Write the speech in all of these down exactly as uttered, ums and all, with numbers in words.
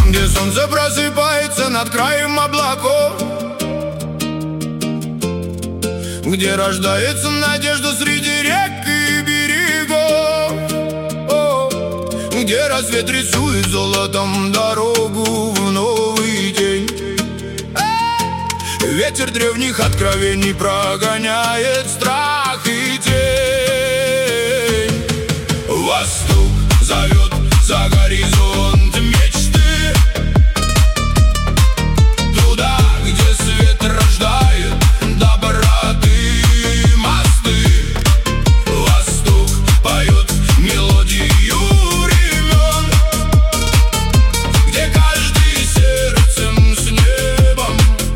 Там, где солнце просыпается над краем облаков, где рождается надежда среди рек и берегов, О, где рассвет рисует золотом дорогу в новый день. Ветер древних откровений прогоняет страх и тень. Восток зовет за горизонт мечты, туда, где свет рождает доброты мосты. Восток поет мелодию времен, где каждый сердцем с небом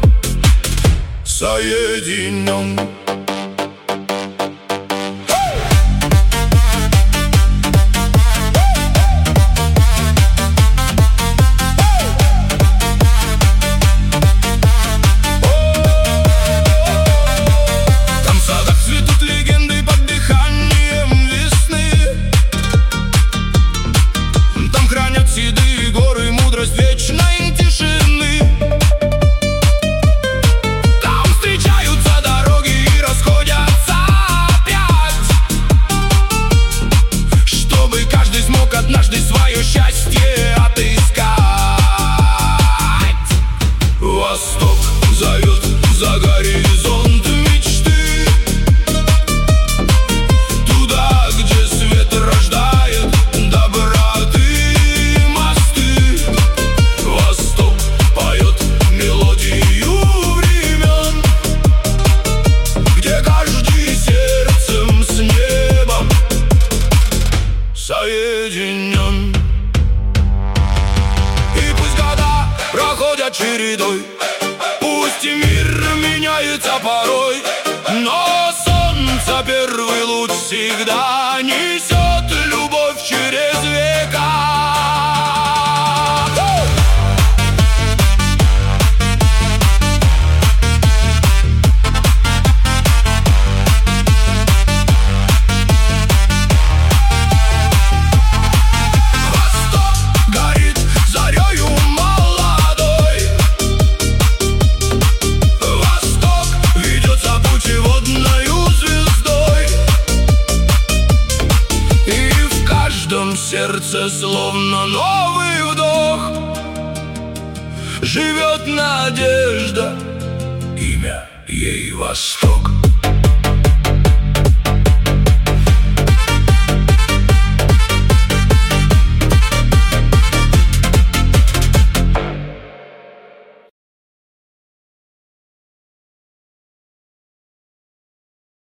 соединен. Седые горы, мудрость вечной тишины. Там встречаются дороги и расходятся опять, чтобы каждый смог однажды свое счастье отыскать. Восток зовет за горизонт мечты, туда, где свет рождает доброты. Соединен. И пусть года проходят чередой, пусть и мир меняется порой, но солнце первый луч всегда несет любовь через века. В сердце словно новый вдох живет надежда, имя ей Восток.